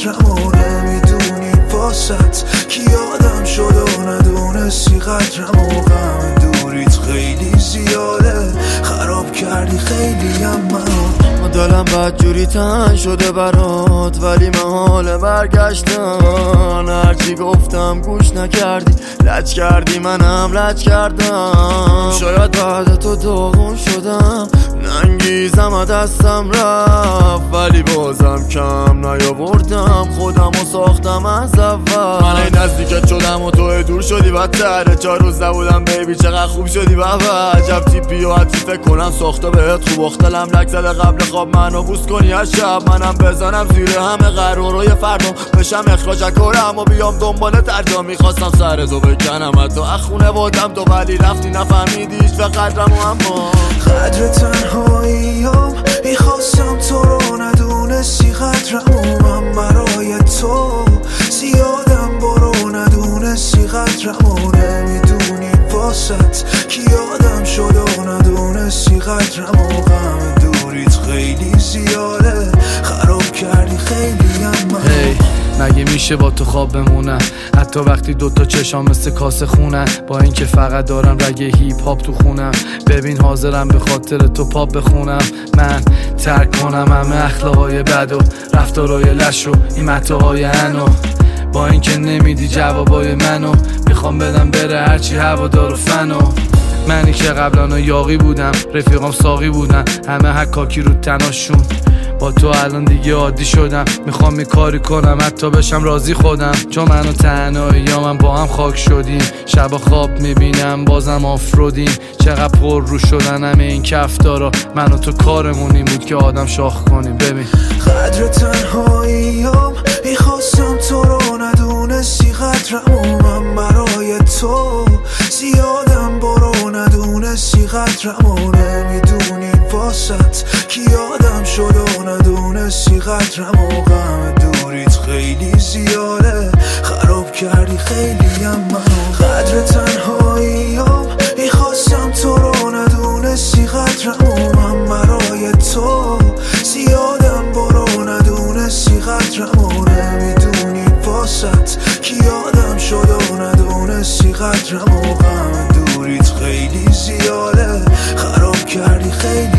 قدرمو نمیدونی واسط کی آدم شد و ندونستی قدرمو غم دوریت خیلی زیاده خراب کردی خیلی منو دلم بدجوری تنگ شده برات ولی محال برگشتن هرچی گفتم گوش نکردی لج کردی منم لج کردم شاید بعد تو داغون شدم ننگیزم دستم رفت ولی بازم کم نیاوردم خودمو ساختم از اول من این نزدیکت شدم و تو دور شدی بدتره 4 روز نبودم بیبی چقدر خوب شدی بابا عجب تیپی و حتی فکر کنم ساخته بهت خوب اختلم لک زده قبل خواب منو بوس کنی از شب منم بزنم زیر همه قرارای فردم بشم اخراج کرم و بیام دنبال ترجا میخواستم سر تو بکنم حتی اخونه بودم تو ولی رفتی نفهمیدیش و قدرمو اما قدر تنهاییم میخواستم تو رو ندونستی قدرمو من برای تو زیادم برو ندونستی قدرمو نمیدونی واسط کی آدم شد و ندونستی قدرمو غم دوریت خیلی زیاده خراب کردی خیلی hey. مگه میشه با تو خواب بمونم حتی وقتی دوتا چشام مثل کاسه خونن با اینکه فقط دارم رگ هیپ هاپ تو خونم ببین حاضرم به خاطر تو پاپ بخونم من ترک کنم همه اخلاقای بد و رفتارای لش و این متاهای انو با اینکه نمیدی جوابای منو میخوام بدم بره هرچی هوادار و فنو منی که قبلا یاقی بودم رفیقام ساقی بودن همه حکاکی رو تناشون با تو الان دیگه عادی شدم میخوام یه کاری کنم حتی بشم راضی خودم چون من و تنهایی یا من با هم خاک شدیم شبا خواب میبینم بازم آفرودیم چقدر پر رو شدن همه این کفتارا من و تو کارمون این بود که آدم شاخ کنیم ببین قدر تنهاییم میخواستم تو رو ندونستی قدرمو من برای تو زیادم برو ندونستی قدرمو نمیدونی واسط کی آدم شد و ندونستی قدرمو غم دوریت خیلی زیاده خراب کردی خیلی منو قدر تنهاییم میخواستم تو رو ندونستی قدرمو من برای تو زیادم برو ندونستی قدرمو نمیدونی واسط کی آدم شد و ندونستی قدرمو غم دوریت خیلی زیاده خراب کردی خیلی